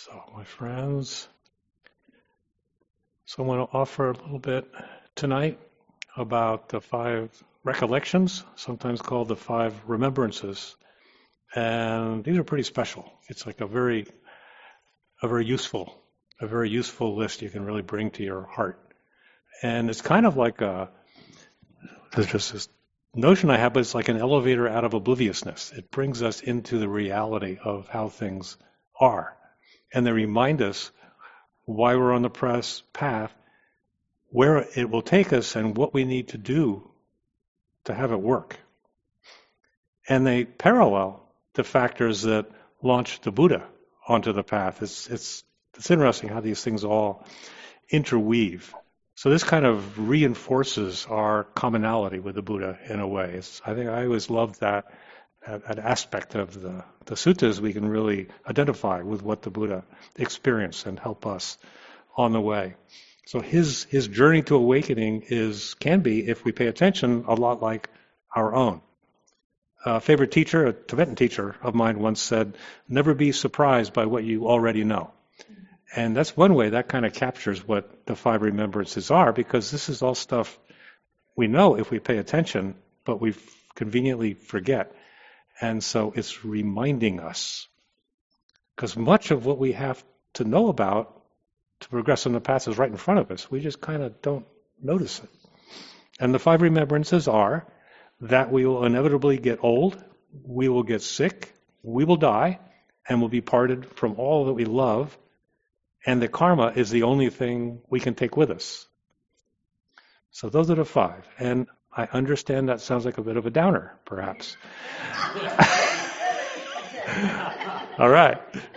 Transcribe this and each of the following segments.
So, my friends, so I want to offer a little bit tonight about the 5 recollections, sometimes called the 5 remembrances. And these are pretty special. It's like a very useful, a very useful list you can really bring to your heart. And it's kind of like there's just this notion I have, but it's like an elevator out of obliviousness. It brings us into the reality of how things are. And they remind us why we're on the path, where it will take us, and what we need to do to have it work. And they parallel the factors that launched the Buddha onto the path. It's interesting how these things all interweave. So this kind of reinforces our commonality with the Buddha in a way. I think I always loved that aspect of the suttas. We can really identify with what the Buddha experienced and help us on the way. So his journey to awakening can be, if we pay attention, a lot like our own. A favorite teacher, a Tibetan teacher of mine once said, "Never be surprised by what you already know." And that's one way that kind of captures what the 5 remembrances are, because this is all stuff we know if we pay attention, but we conveniently forget. And so it's reminding us. Because much of what we have to know about to progress on the path is right in front of us. We just kind of don't notice it. And the 5 remembrances are that we will inevitably get old, we will get sick, we will die, and will be parted from all that we love. And the karma is the only thing we can take with us. So those are the 5. And I understand that sounds like a bit of a downer, perhaps. All right.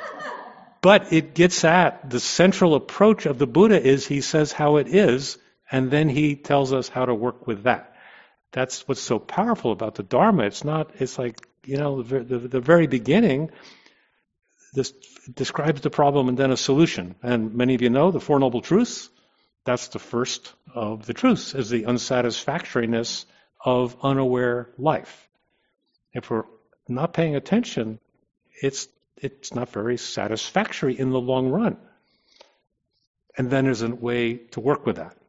But it gets at the central approach of the Buddha is he says how it is, and then he tells us how to work with that. That's what's so powerful about the Dharma. It's like, the very beginning, this describes the problem and then a solution. And many of you know the Four Noble Truths. That's the first of the truths, is the unsatisfactoriness of unaware life. If we're not paying attention, it's not very satisfactory in the long run. And then there's a way to work with that.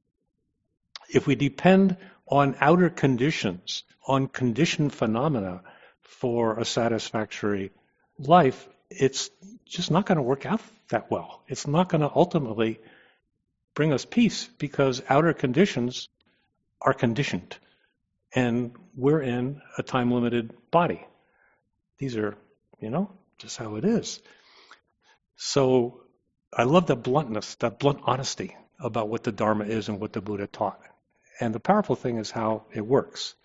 If we depend on outer conditions, on conditioned phenomena for a satisfactory life, it's just not going to work out that well. It's not going to ultimately bring us peace, because outer conditions are conditioned. And we're in a time-limited body. These are, just how it is. So I love that bluntness, that blunt honesty about what the Dharma is and what the Buddha taught. And the powerful thing is how it works.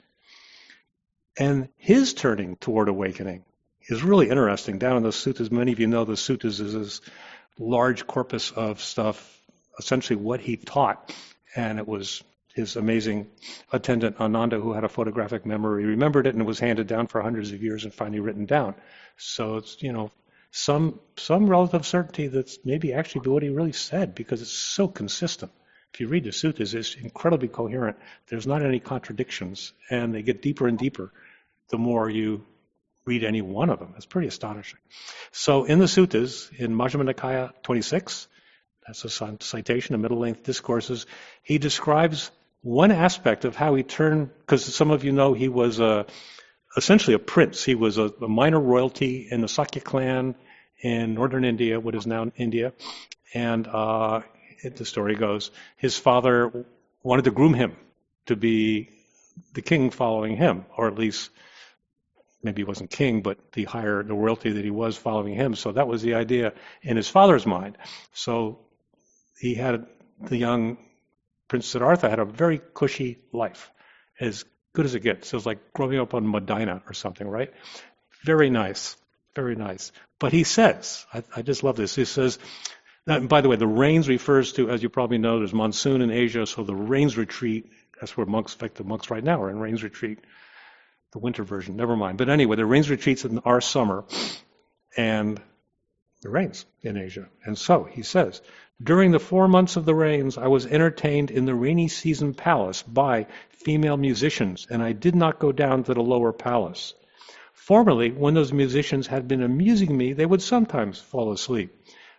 And his turning toward awakening is really interesting. Down in the suttas, many of you know the suttas is this large corpus of stuff, essentially what he taught. And it was his amazing attendant Ananda, who had a photographic memory, remembered it, and it was handed down for hundreds of years and finally written down. So it's, some relative certainty that's maybe actually what he really said, because it's so consistent. If you read the suttas, it's incredibly coherent. There's not any contradictions, and they get deeper and deeper the more you read any one of them. It's pretty astonishing. So in the suttas, in Majjhima Nikaya 26, that's a citation of middle-length discourses, he describes one aspect of how he turned, because some of you know he was essentially a prince. He was a minor royalty in the Sakya clan in northern India, what is now India. And the story goes, his father wanted to groom him to be the king following him, or at least maybe he wasn't king, but the royalty that he was following him. So that was the idea in his father's mind. So he had the young Prince Siddhartha had a very cushy life, as good as it gets. It was like growing up on Medina or something, right? Very nice, very nice. But he says, I just love this, he says, and by the way, the rains refers to, as you probably know, there's monsoon in Asia, so the rains retreat, that's where monks, in fact, the monks right now are in rains retreat, the winter version, never mind. But anyway, the rains retreats in our summer, and it rains in Asia. And so, he says, during the 4 months of the rains, I was entertained in the rainy season palace by female musicians, and I did not go down to the lower palace. Formerly, when those musicians had been amusing me, they would sometimes fall asleep.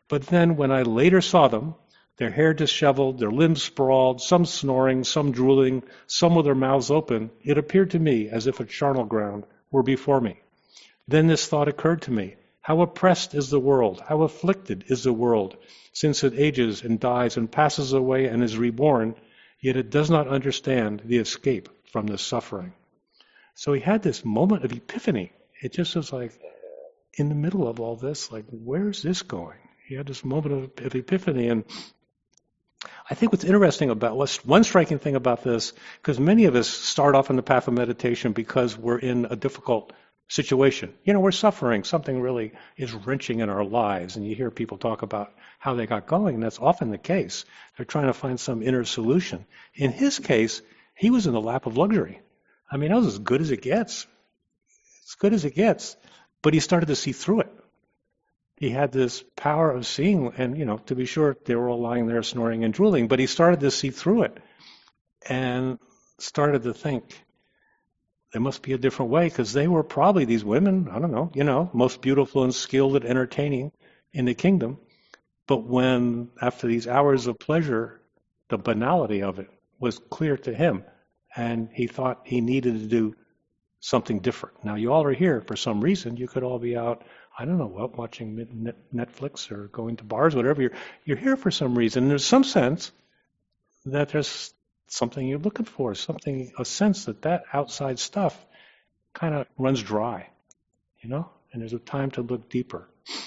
But then when I later saw them, their hair disheveled, their limbs sprawled, some snoring, some drooling, some with their mouths open, it appeared to me as if a charnel ground were before me. Then this thought occurred to me. How oppressed is the world, how afflicted is the world, since it ages and dies and passes away and is reborn, yet it does not understand the escape from this suffering. So he had this moment of epiphany. It just was like, in the middle of all this, like, where's this going? He had this moment of epiphany. And I think what's interesting about, one striking thing about this, because many of us start off in the path of meditation because we're in a difficult situation. We're suffering. Something really is wrenching in our lives. And you hear people talk about how they got going, and that's often the case. They're trying to find some inner solution. In his case, he was in the lap of luxury. I mean, that was as good as it gets. As good as it gets. But he started to see through it. He had this power of seeing, and, to be sure, they were all lying there snoring and drooling, but he started to see through it and started to think, there must be a different way, because they were probably these women, I don't know, most beautiful and skilled at entertaining in the kingdom. But when, after these hours of pleasure, the banality of it was clear to him, and he thought he needed to do something different. Now, you all are here for some reason. You could all be out, I don't know what, watching Netflix or going to bars, whatever. You're here for some reason. And there's some sense that there's something you're looking for, a sense that outside stuff kind of runs dry, and there's a time to look deeper.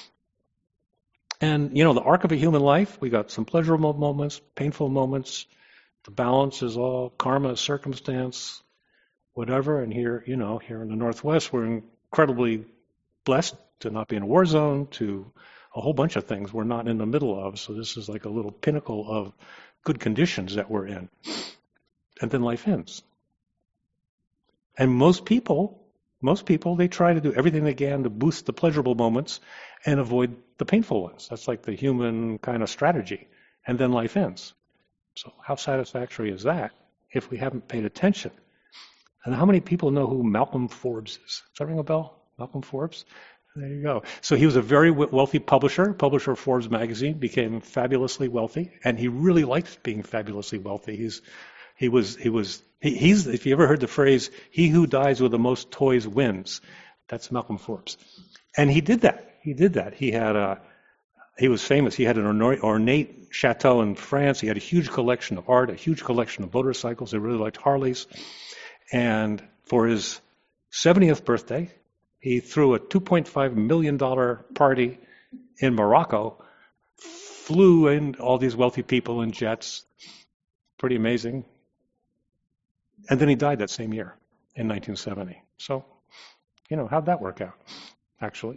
And, the arc of a human life, we got some pleasurable moments, painful moments. The balance is all karma, circumstance, whatever. And here, here in the Northwest, we're incredibly blessed to not be in a war zone, to a whole bunch of things we're not in the middle of. So this is like a little pinnacle of good conditions that we're in. And then life ends. And most people, they try to do everything they can to boost the pleasurable moments and avoid the painful ones. That's like the human kind of strategy. And then life ends. So how satisfactory is that if we haven't paid attention? And how many people know who Malcolm Forbes is? Does that ring a bell? Malcolm Forbes? There you go. So he was a very wealthy publisher of Forbes magazine, became fabulously wealthy, and he really liked being fabulously wealthy. He's if you ever heard the phrase, he who dies with the most toys wins, that's Malcolm Forbes. And he did that. He was famous. He had an ornate chateau in France. He had a huge collection of art, a huge collection of motorcycles. They really liked Harleys. And for his 70th birthday, he threw a $2.5 million party in Morocco, flew in all these wealthy people in jets. Pretty amazing. And then he died that same year in 1970. So, how'd that work out, actually?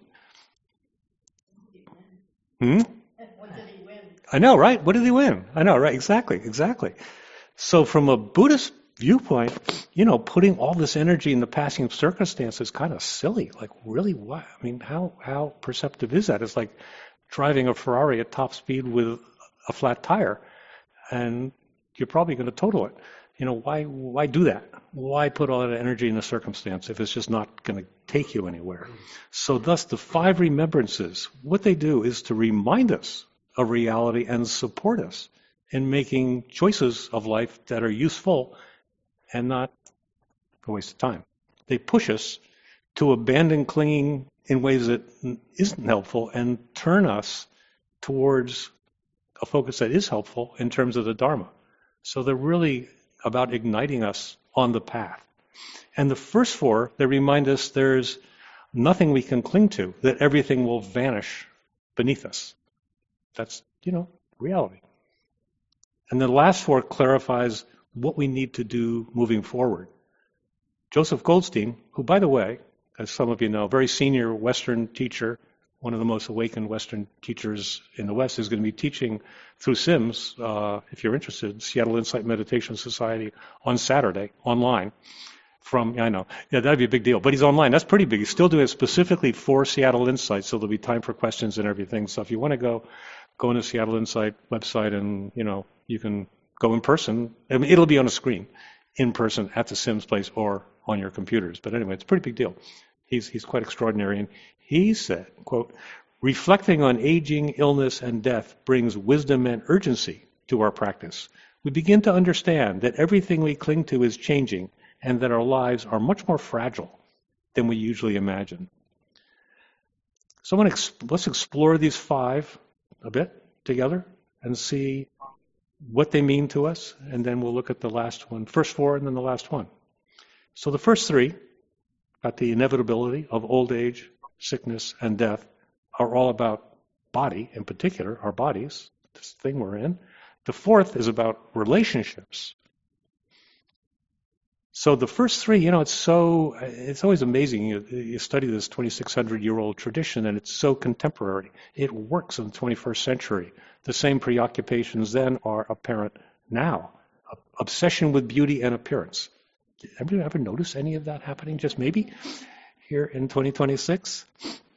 What did he win? I know, right? What did he win? I know, right? Exactly. So from a Buddhist viewpoint, putting all this energy in the passing of circumstance is kind of silly. Like, really, what? I mean, how perceptive is that? It's like driving a Ferrari at top speed with a flat tire, and you're probably going to total it. Why do that? Why put all that energy in the circumstance if it's just not going to take you anywhere? So thus the 5 remembrances, what they do is to remind us of reality and support us in making choices of life that are useful and not a waste of time. They push us to abandon clinging in ways that isn't helpful and turn us towards a focus that is helpful in terms of the Dharma. So they're really about igniting us on the path. And the first 4, they remind us there's nothing we can cling to, that everything will vanish beneath us. That's, reality. And the last 4 clarifies what we need to do moving forward. Joseph Goldstein, who, by the way, as some of you know, very senior Western teacher, one of the most awakened Western teachers in the West, is going to be teaching through SIMS, if you're interested, Seattle Insight Meditation Society on Saturday, online. That'd be a big deal. But he's online. That's pretty big. He's still doing it specifically for Seattle Insight, so there'll be time for questions and everything. So if you want to go on the Seattle Insight website and, you can go in person. I mean, it'll be on a screen in person at the SIMS place or on your computers. But anyway, it's a pretty big deal. He's quite extraordinary. And he said, quote, Reflecting on aging, illness, and death brings wisdom and urgency to our practice. We begin to understand that everything we cling to is changing and that our lives are much more fragile than we usually imagine. So let's explore these 5 a bit together and see what they mean to us, and then we'll look at the last one, first 4 and then the last one. So the first 3, about the inevitability of old age, sickness, and death, are all about body, in particular, our bodies, this thing we're in. The 4th is about relationships. So the first 3, it's always amazing. You study this 2,600-year-old tradition, and it's so contemporary. It works in the 21st century. The same preoccupations then are apparent now. Obsession with beauty and appearance. Have you ever noticed any of that happening, just maybe, here in 2026?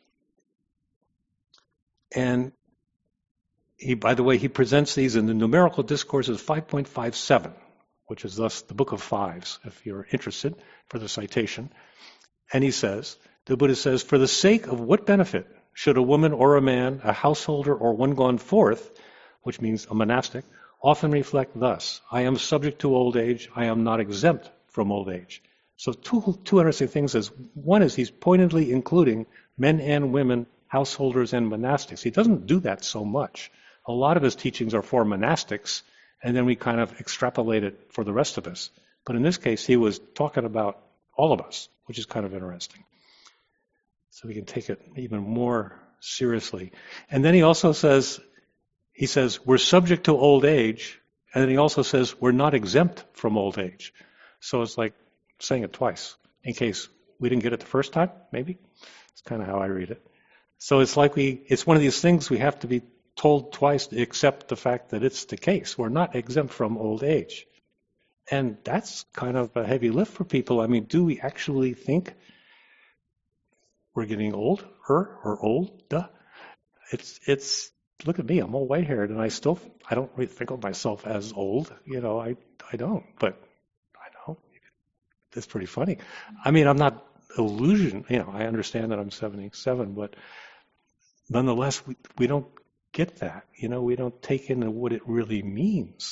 And by the way, he presents these in the numerical discourse as 5.57. Which is thus the book of 5s, if you're interested, for the citation. And the Buddha says, for the sake of what benefit should a woman or a man, a householder or one gone forth, which means a monastic, often reflect thus, I am subject to old age, I am not exempt from old age. So two interesting things is, one is he's pointedly including men and women, householders and monastics. He doesn't do that so much. A lot of his teachings are for monastics, and then we kind of extrapolate it for the rest of us. But in this case, he was talking about all of us, which is kind of interesting. So we can take it even more seriously. And then he also says, we're subject to old age, and then he also says, we're not exempt from old age. So it's like saying it twice, in case we didn't get it the first time, maybe. It's kind of how I read it. So it's like it's one of these things we have to be told twice to accept the fact that it's the case. We're not exempt from old age. And that's kind of a heavy lift for people. I mean, do we actually think we're getting older or old? It's look at me, I'm all white-haired, and I don't really think of myself as old. I don't, but I know. It's pretty funny. I mean, I'm not illusion. I understand that I'm 77, but nonetheless, we don't get that. We don't take in what it really means.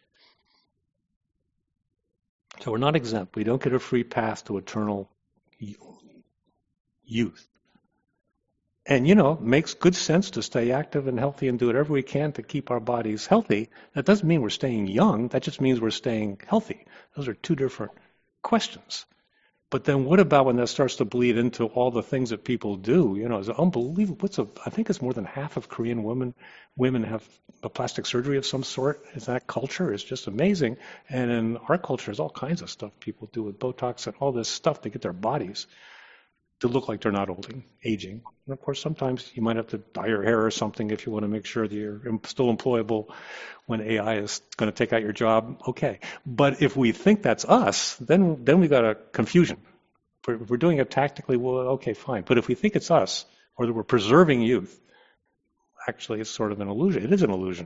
So we're not exempt. We don't get a free pass to eternal youth. And, it makes good sense to stay active and healthy and do whatever we can to keep our bodies healthy. That doesn't mean we're staying young. That just means we're staying healthy. Those are 2 different questions. But then what about when that starts to bleed into all the things that people do? It's unbelievable. I think it's more than half of Korean women have a plastic surgery of some sort. Is that culture? It's just amazing. And in our culture, there's all kinds of stuff people do with Botox and all this stuff to get their bodies to look like they're not aging. And of course, sometimes you might have to dye your hair or something if you want to make sure that you're still employable when AI is going to take out your job. Okay. But if we think that's us, then we got a confusion. If we're doing it tactically, well, okay, fine. But if we think it's us, or that we're preserving youth, actually it's sort of an illusion. It is an illusion.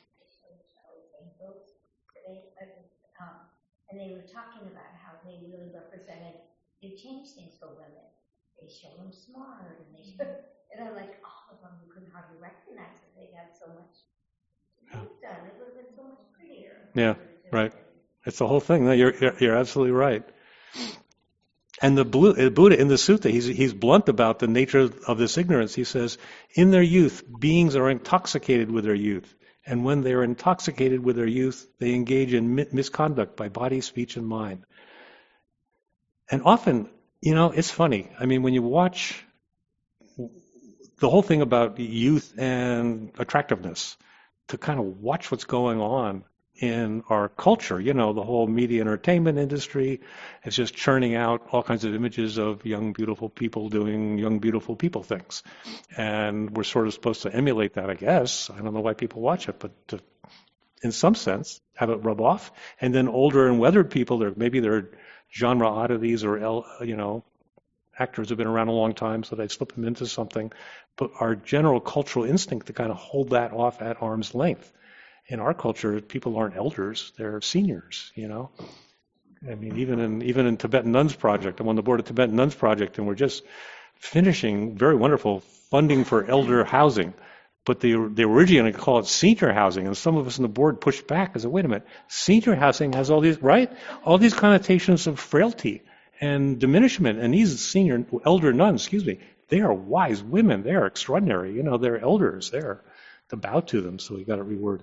And they were talking about how they really they changed things for women. They show them smart, and I'm like, all of them you couldn't hardly recognize that they had so much done. It would have been so much prettier. Yeah, right. It's the whole thing. No, you're absolutely right. And the Buddha in the sutta, he's blunt about the nature of this ignorance. He says, in their youth, beings are intoxicated with their youth. And when they are intoxicated with their youth, they engage in misconduct by body, speech, and mind. And often, it's funny. I mean, when you watch the whole thing about youth and attractiveness, to kind of watch what's going on in our culture, the whole media entertainment industry is just churning out all kinds of images of young, beautiful people doing young, beautiful people things. And we're sort of supposed to emulate that, I guess. I don't know why people watch it, but to, in some sense, have it rub off. And then older and weathered people, maybe they're genre oddities or, actors have been around a long time, so they slip them into something. But our general cultural instinct to kind of hold that off at arm's length. In our culture, people aren't elders; they're seniors. I mean, even in Tibetan Nuns Project, I'm on the board of Tibetan Nuns Project, and we're just finishing very wonderful funding for elder housing. But they originally call it senior housing, and some of us on the board pushed back and said, wait a minute, senior housing has all these, right? All these connotations of frailty and diminishment, and these elder nuns, they are wise women. They are extraordinary. They're elders. They're to bow to them, so we got it reworded.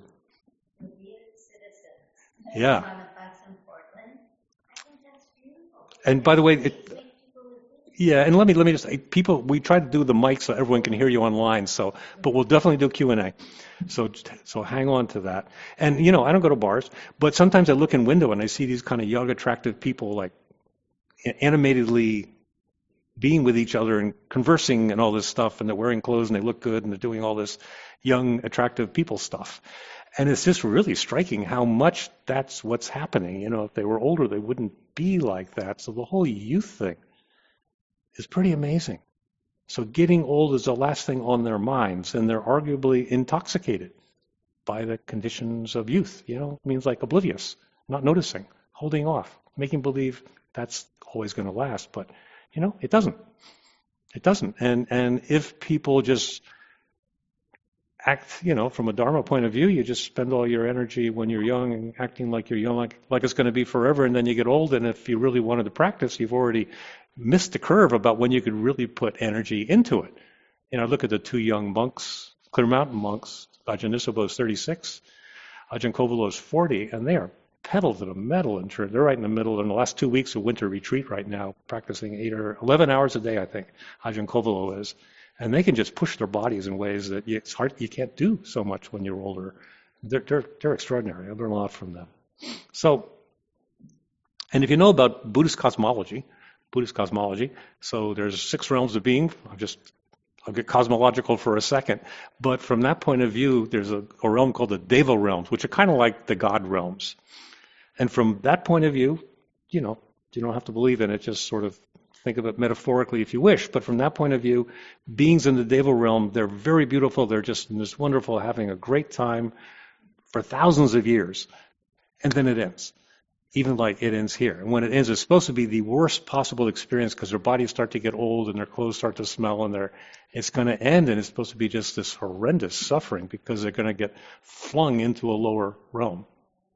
Yeah. On a bus in Portland. I think that's beautiful. And by the way, yeah, and let me just, people, we try to do the mic so everyone can hear you online, but we'll definitely do Q&A. So hang on to that. And, I don't go to bars, but sometimes I look in window and I see these kind of young, attractive people, like, animatedly being with each other and conversing and all this stuff, and they're wearing clothes and they look good and they're doing all this young, attractive people stuff. And it's just really striking how much that's what's happening. If they were older, they wouldn't be like that. So the whole youth thing is pretty amazing. So getting old is the last thing on their minds, and they're arguably intoxicated by the conditions of youth. It means like oblivious, not noticing, holding off, making believe that's always going to last. But, it doesn't. It doesn't. And if people just act, from a Dharma point of view, you just spend all your energy when you're young and acting like you're young, like it's going to be forever, and then you get old, and if you really wanted to practice, you've already missed the curve about when you could really put energy into it. Look at the two young monks, Clear Mountain monks. Ajahn Nisabho is 36, Ajahn Kovalo is 40, and they are pedal to the metal. They're right in the middle in the last 2 weeks of winter retreat right now, practicing 8 or 11 hours a day, I think, Ajahn Kovalo is. And they can just push their bodies in ways that it's hard, you can't do so much when you're older. They're extraordinary. I learn a lot from them. So, and if you know about Buddhist cosmology, so there's 6 realms of being. I'll get cosmological for a second. But from that point of view, there's a realm called the Deva realms, which are kind of like the God realms. And from that point of view, you don't have to believe in it, just sort of think of it metaphorically if you wish. But from that point of view, beings in the Deva realm, they're very beautiful. They're just this wonderful, having a great time for thousands of years. And then it ends. Even like it ends here. And when it ends, it's supposed to be the worst possible experience because their bodies start to get old and their clothes start to smell, and it's going to end, and it's supposed to be just this horrendous suffering because they're going to get flung into a lower realm.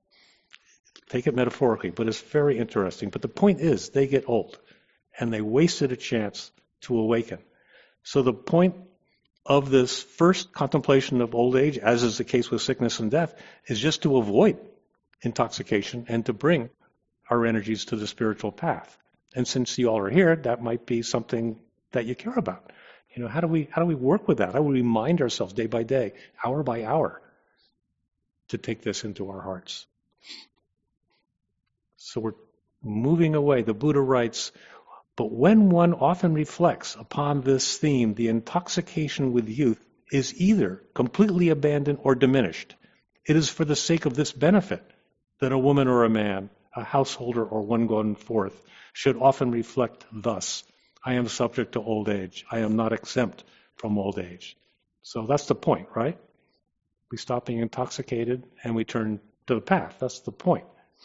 Take it metaphorically, but it's very interesting. But the point is, they get old, and they wasted a chance to awaken. So the point of this first contemplation of old age, as is the case with sickness and death, is just to avoid intoxication and to bring our energies to the spiritual path. And since you all are here, that might be something that you care about. How do we work with that? How do we remind ourselves day by day, hour by hour, to take this into our hearts? So we're moving away. The Buddha writes, but when one often reflects upon this theme, the intoxication with youth is either completely abandoned or diminished. It is for the sake of this benefit that a woman or a man, a householder or one gone forth, should often reflect thus: I am subject to old age. I am not exempt from old age. So that's the point, right? We stop being intoxicated and we turn to the path. That's the point.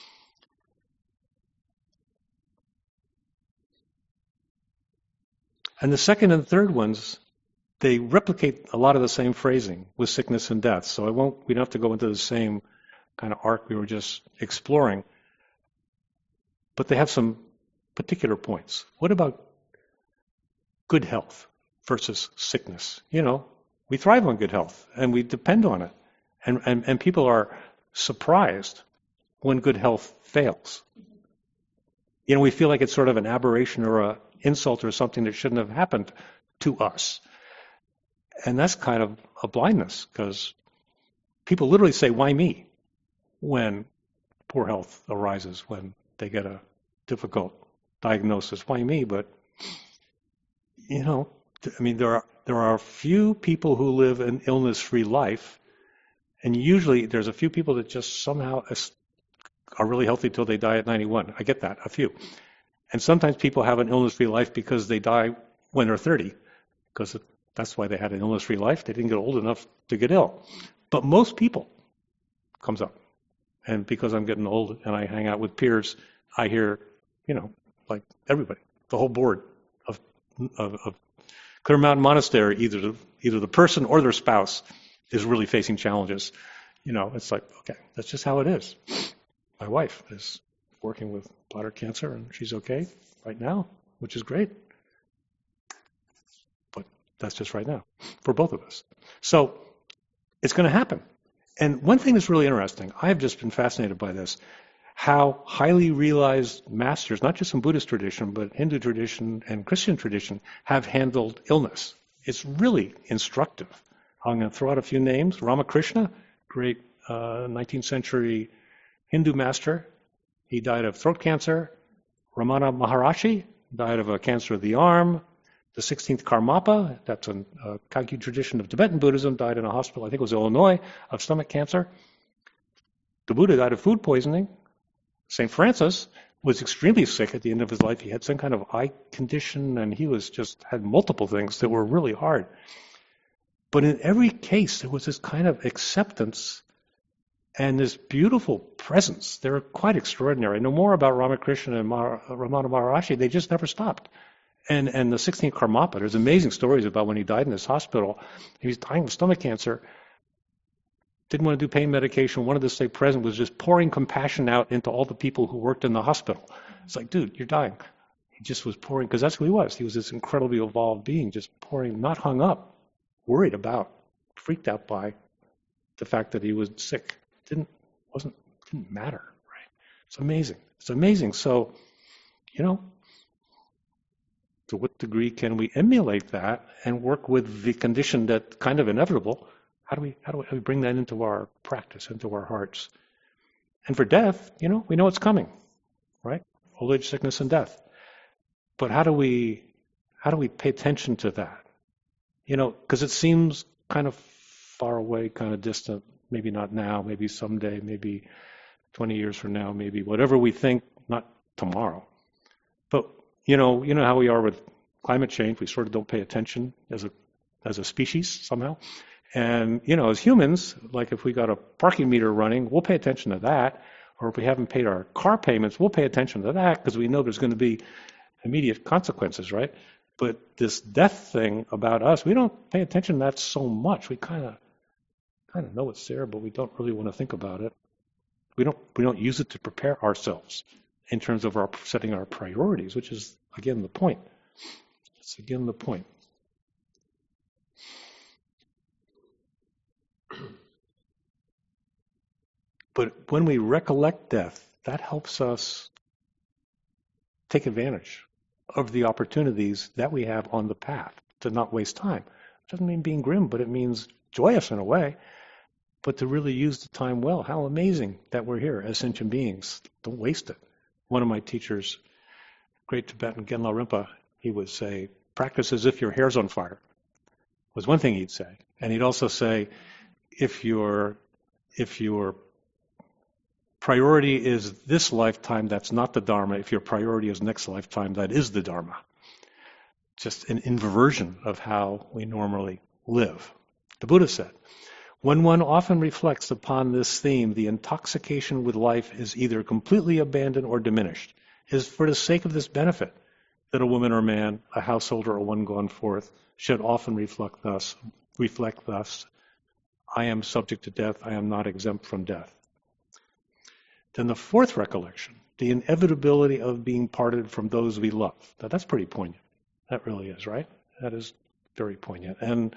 And the second and third ones, they replicate a lot of the same phrasing with sickness and death. So we don't have to go into the same kind of arc we were just exploring. But they have some particular points. What about good health versus sickness? We thrive on good health and we depend on it. And people are surprised when good health fails. We feel like it's sort of an aberration or an insult or something that shouldn't have happened to us. And that's kind of a blindness, because people literally say, why me? When poor health arises, when they get a difficult diagnosis. Why me? But, there are a few people who live an illness-free life, and usually there's a few people that just somehow are really healthy till they die at 91. I get that, a few. And sometimes people have an illness-free life because they die when they're 30, because that's why they had an illness-free life. They didn't get old enough to get ill. But most people comes up. And because I'm getting old and I hang out with peers, I hear, like everybody, the whole board of Clear Mountain Monastery, either the person or their spouse is really facing challenges. It's like, okay, that's just how it is. My wife is working with bladder cancer, and she's okay right now, which is great. But that's just right now for both of us. So it's going to happen. And one thing that's really interesting, I've just been fascinated by this, how highly realized masters, not just in Buddhist tradition, but Hindu tradition and Christian tradition, have handled illness. It's really instructive. I'm going to throw out a few names. Ramakrishna, great 19th century Hindu master. He died of throat cancer. Ramana Maharishi died of a cancer of the arm. The 16th Karmapa, that's a Kagyu tradition of Tibetan Buddhism, died in a hospital, I think it was Illinois, of stomach cancer. The Buddha died of food poisoning. St. Francis was extremely sick at the end of his life. He had some kind of eye condition, and he had multiple things that were really hard. But in every case, there was this kind of acceptance and this beautiful presence. They were quite extraordinary. I know more about Ramakrishna and Ramana Maharishi. They just never stopped. And the 16th Karmapa, there's amazing stories about when he died in this hospital. He was dying of stomach cancer. Didn't want to do pain medication, wanted to stay present, was just pouring compassion out into all the people who worked in the hospital. It's like, dude, you're dying. He just was pouring, because that's who he was. He was this incredibly evolved being, just pouring, not hung up, worried about, freaked out by the fact that he was sick. Didn't matter, right? It's amazing. It's amazing. So, to what degree can we emulate that and work with the condition that's kind of inevitable? How do we bring that into our practice, into our hearts? And for death, we know it's coming, right? Old age, sickness, and death. But how do we pay attention to that? Because it seems kind of far away, kind of distant. Maybe not now, maybe someday, maybe 20 years from now, maybe whatever we think, not tomorrow. But you know how we are with climate change. We sort of don't pay attention as a species somehow. And, as humans, like if we got a parking meter running, we'll pay attention to that. Or if we haven't paid our car payments, we'll pay attention to that because we know there's going to be immediate consequences, right? But this death thing about us, we don't pay attention to that so much. We kind of know it's there, but we don't really want to think about it. We don't use it to prepare ourselves in terms of setting our priorities, which is, again, the point. It's again the point. But when we recollect death, that helps us take advantage of the opportunities that we have on the path to not waste time. It doesn't mean being grim, but it means joyous in a way, but to really use the time well. How amazing that we're here as sentient beings. Don't waste it. One of my teachers, great Tibetan Genla Rinpa, he would say, practice as if your hair's on fire, was one thing he'd say. And he'd also say, if your priority is this lifetime, that's not the Dharma. If your priority is next lifetime, that is the Dharma. Just an inversion of how we normally live. The Buddha said, when one often reflects upon this theme, the intoxication with life is either completely abandoned or diminished. It is for the sake of this benefit that a woman or man, a householder or one gone forth, should often reflect thus, I am subject to death, I am not exempt from death. Then the fourth recollection, the inevitability of being parted from those we love. Now that's pretty poignant. That really is, right? That is very poignant. And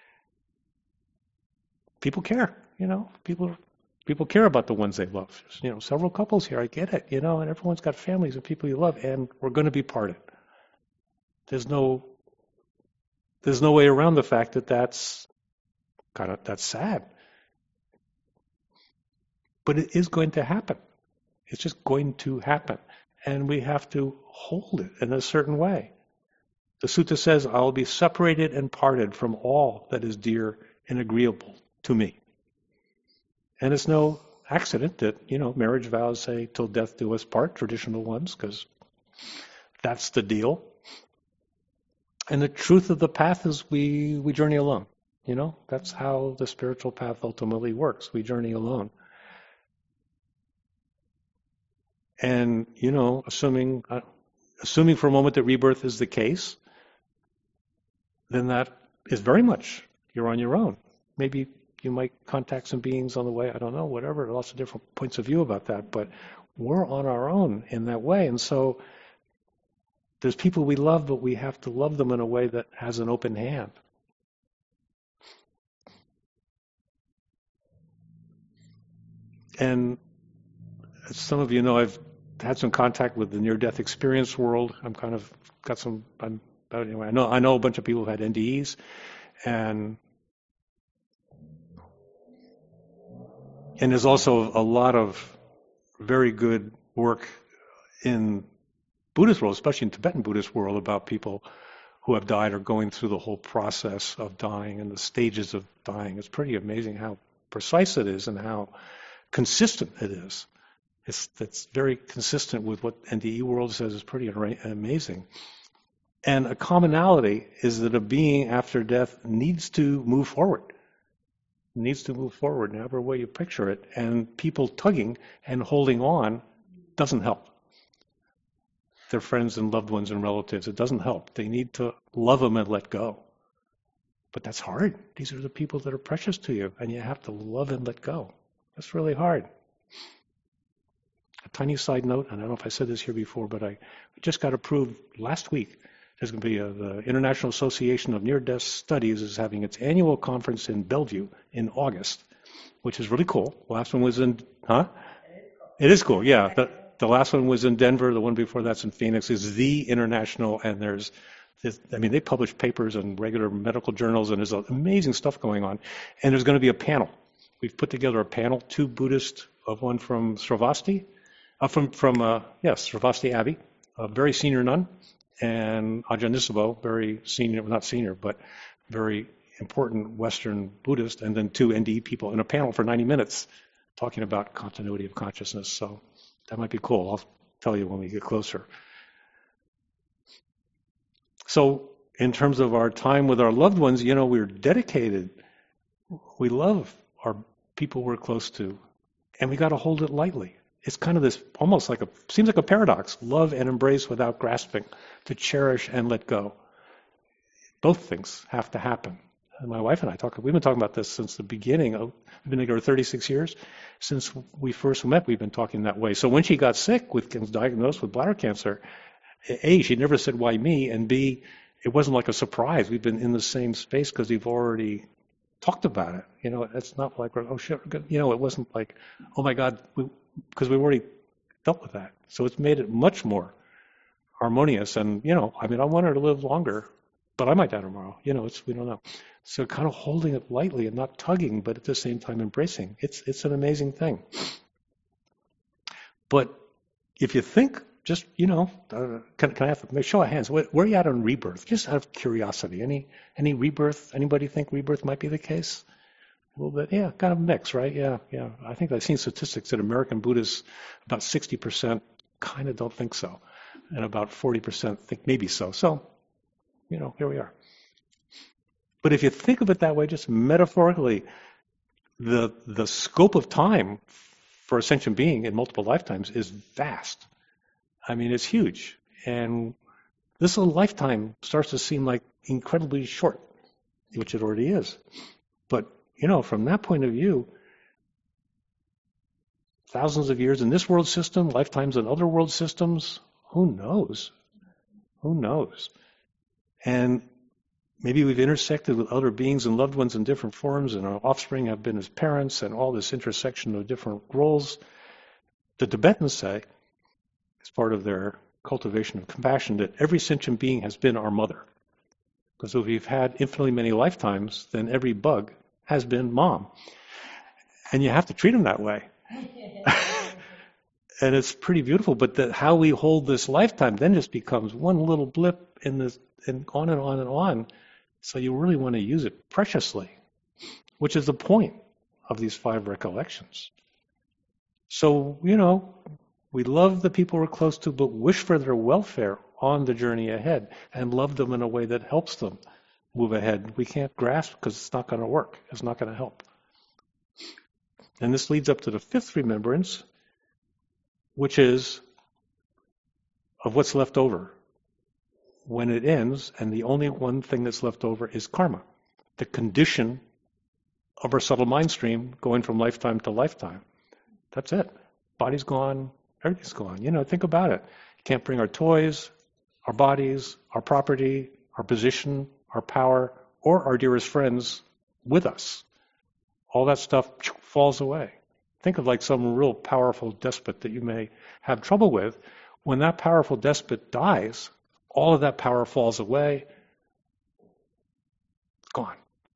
people care, People care about the ones they love. Several couples here, I get it, and everyone's got families and people you love, and we're going to be parted. There's no way around the fact that that's sad. But it is going to happen. It's just going to happen. And we have to hold it in a certain way. The sutta says, I'll be separated and parted from all that is dear and agreeable to me. And it's no accident that, marriage vows say, till death do us part, traditional ones, because that's the deal. And the truth of the path is we journey alone. That's how the spiritual path ultimately works. We journey alone. And, assuming for a moment that rebirth is the case, then that is very much you're on your own. Maybe you might contact some beings on the way, I don't know, whatever, lots of different points of view about that, but we're on our own in that way. And so there's people we love, but we have to love them in a way that has an open hand. And as some of you know, I've had some contact with the near-death experience world. I'm kind of got some. Anyway, I know a bunch of people who've had NDEs, and there's also a lot of very good work in Buddhist world, especially in Tibetan Buddhist world, about people who have died or going through the whole process of dying and the stages of dying. It's pretty amazing how precise it is and how consistent it is. It's very consistent with what NDE world says is pretty amazing. And a commonality is that a being after death needs to move forward. Needs to move forward in whatever way you picture it. And people tugging and holding on doesn't help. Their friends and loved ones and relatives, it doesn't help. They need to love them and let go. But that's hard. These are the people that are precious to you, and you have to love and let go. That's really hard. A tiny side note, and I don't know if I said this here before, but I just got approved last week. There's going to be the International Association of Near-Death Studies is having its annual conference in Bellevue in August, which is really cool. The last one was in, It is cool, yeah. The last one was in Denver. The one before that's in Phoenix. Is the international, and they publish papers in regular medical journals, and there's amazing stuff going on. And there's going to be a panel. We've put together a panel, 2 Buddhists, one from Sravasti, Sravasti Abbey, a very senior nun, and Ajahn Nisabo, very senior, not senior, but very important Western Buddhist, and then 2 NDE people in a panel for 90 minutes talking about continuity of consciousness. So that might be cool. I'll tell you when we get closer. So in terms of our time with our loved ones, we're dedicated. We love our people we're close to, and we got to hold it lightly. It's kind of this, almost seems like a paradox. Love and embrace without grasping, to cherish and let go. Both things have to happen. And my wife and I we've been talking about this since the beginning. We've been together 36 years. Since we first met, we've been talking that way. So when she got sick, was diagnosed with bladder cancer, A, she never said, why me? And B, it wasn't like a surprise. We've been in the same space because we've already talked about it. It's not like, oh shit, it wasn't like, oh my God, because we've already dealt with that. So it's made it much more harmonious. And, I want her to live longer, but I might die tomorrow. We don't know. So kind of holding it lightly and not tugging, but at the same time embracing. It's an amazing thing. But if you think, just, can I have a show of hands? Where are you at on rebirth? Just out of curiosity. Any rebirth? Anybody think rebirth might be the case? A little bit, yeah, kind of mix, right? Yeah. I think I've seen statistics that American Buddhists, about 60% kind of don't think so. And about 40% think maybe so. So, here we are. But if you think of it that way, just metaphorically, the scope of time for a sentient being in multiple lifetimes is vast. It's huge. And this little lifetime starts to seem like incredibly short, which it already is. But, from that point of view, thousands of years in this world system, lifetimes in other world systems, who knows? Who knows? And maybe we've intersected with other beings and loved ones in different forms, and our offspring have been as parents, and all this intersection of different roles. The Tibetans say, as part of their cultivation of compassion, that every sentient being has been our mother. Because if we've had infinitely many lifetimes, then every bug has been mom. And you have to treat them that way. And it's pretty beautiful, but how we hold this lifetime then just becomes one little blip in this, and on and on and on. So you really want to use it preciously, which is the point of these 5 recollections. So, we love the people we're close to, but wish for their welfare on the journey ahead and love them in a way that helps them move ahead. We can't grasp because it's not going to work. It's not going to help. And this leads up to the 5th remembrance, which is of what's left over. when it ends, and the only one thing that's left over is karma, the condition of our subtle mind stream going from lifetime to lifetime. That's it. Body's gone, everything's gone. Think about it. You can't bring our toys, our bodies, our property, our position, our power, or our dearest friends with us. All that stuff falls away. Think of like some real powerful despot that you may have trouble with. When that powerful despot dies, all of that power falls away. It's gone.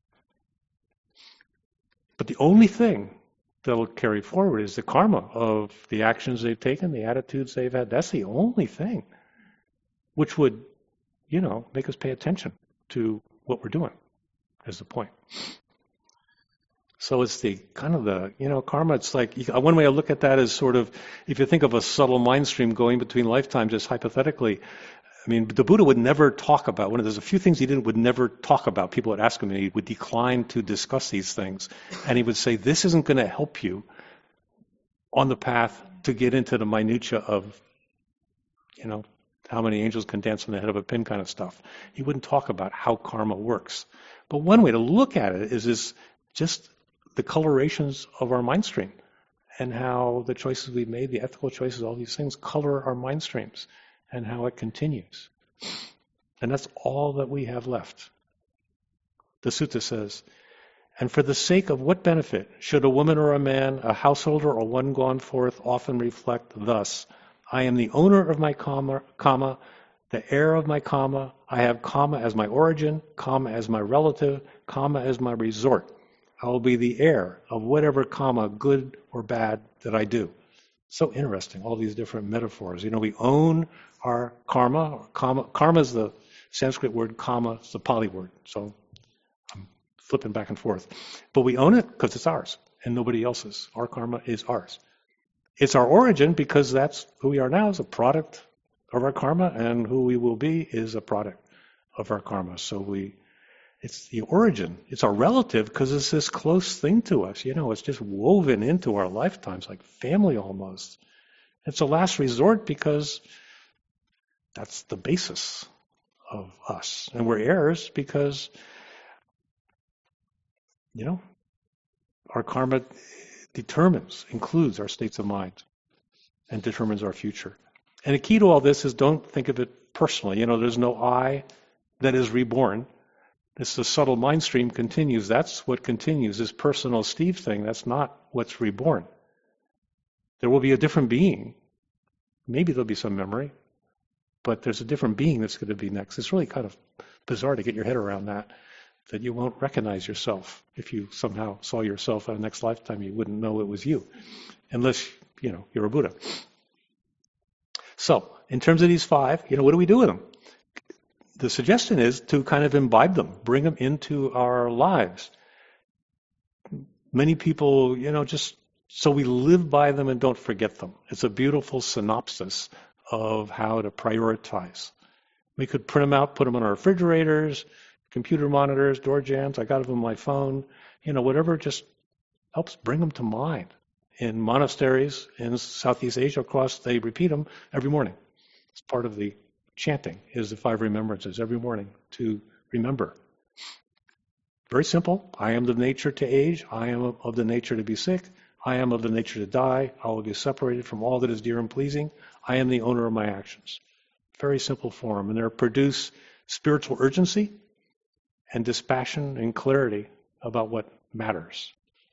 But the only thing that'll carry forward is the karma of the actions they've taken, the attitudes they've had. That's the only thing which would, make us pay attention to what we're doing, is the point. So it's the kind of the, karma, it's like, one way I look at that is sort of, if you think of a subtle mind stream going between lifetimes, just hypothetically, the Buddha would never talk about, there's a few things he would never talk about. People would ask him, and he would decline to discuss these things. And he would say, this isn't going to help you on the path to get into the minutia of, how many angels can dance on the head of a pin kind of stuff. He wouldn't talk about how karma works. But one way to look at it is just the colorations of our mind stream and how the choices we've made, the ethical choices, all these things color our mind streams and how it continues. And that's all that we have left. The sutta says, and for the sake of what benefit should a woman or a man, a householder or one gone forth often reflect thus, I am the owner of my karma, the heir of my karma, I have karma as my origin, karma as my relative, karma as my resort. I will be the heir of whatever karma, good or bad, that I do. So interesting, all these different metaphors. We own our karma. Karma is the Sanskrit word, karma is the Pali word. So I'm flipping back and forth. But we own it because it's ours and nobody else's. Our karma is ours. It's our origin because that's who we are now is a product of our karma, and who we will be is a product of our karma. So it's the origin. It's our relative because it's this close thing to us. It's just woven into our lifetimes like family almost. It's a last resort because that's the basis of us. And we're heirs because, our karma includes our states of mind and determines our future. And the key to all this is don't think of it personally. There's no I that is reborn. It's the subtle mind stream continues. That's what continues. This personal Steve thing, that's not what's reborn. There will be a different being. Maybe there'll be some memory, but there's a different being that's going to be next. It's really kind of bizarre to get your head around that you won't recognize yourself. If you somehow saw yourself in a next lifetime, you wouldn't know it was you, unless, you're a Buddha. So, in terms of these 5, what do we do with them? The suggestion is to kind of imbibe them, bring them into our lives. Many people, just so we live by them and don't forget them. It's a beautiful synopsis of how to prioritize. We could print them out, put them on our refrigerators, computer monitors, door jambs. I got them on my phone. Whatever just helps bring them to mind. In monasteries in Southeast Asia, they repeat them every morning. It's part of the chanting is the 5 remembrances every morning to remember. Very simple. I am the nature to age. I am of the nature to be sick. I am of the nature to die. I will be separated from all that is dear and pleasing. I am the owner of my actions. Very simple form. And they produce spiritual urgency and dispassion and clarity about what matters.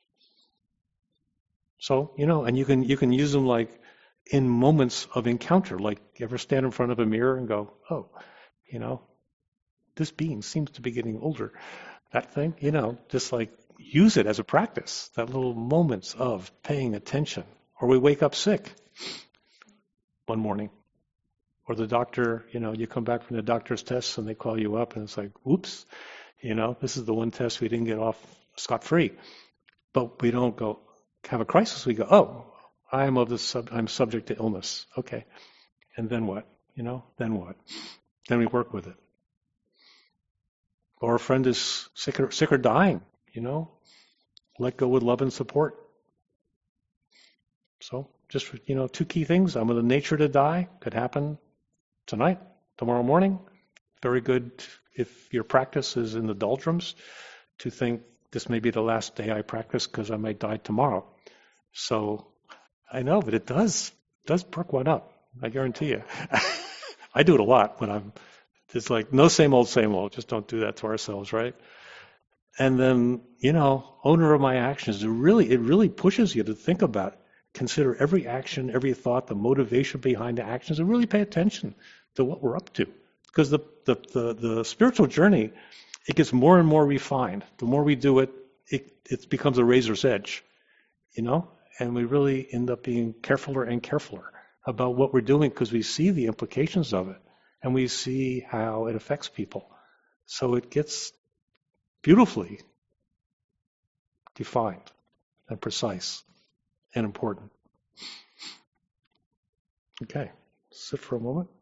So, and you can use them like in moments of encounter, like you ever stand in front of a mirror and go, oh, this being seems to be getting older. That thing, just like use it as a practice, that little moments of paying attention. Or we wake up sick one morning. Or the doctor, you come back from the doctor's tests and they call you up and it's like, whoops, this is the one test we didn't get off scot-free. But we don't go have a crisis. We go, oh, I'm subject to illness. Okay. And then what? Then what? Then we work with it. Or a friend is sick or dying, let go with love and support. So just, 2 key things. I'm of the nature to die. Could happen tonight, tomorrow morning. very good if your practice is in the doldrums to think this may be the last day I practice because I might die tomorrow. So I know, but it does perk one up. I guarantee you. I do it a lot when I'm, it's like no same old, just don't do that to ourselves, right? And then, owner of my actions, it really pushes you to think about, consider every action, every thought, the motivation behind the actions, and really pay attention to what we're up to. Because the spiritual journey, it gets more and more refined. The more we do it, it becomes a razor's edge, and we really end up being carefuler and carefuler about what we're doing because we see the implications of it and we see how it affects people. So it gets beautifully defined and precise and important. Okay, sit for a moment.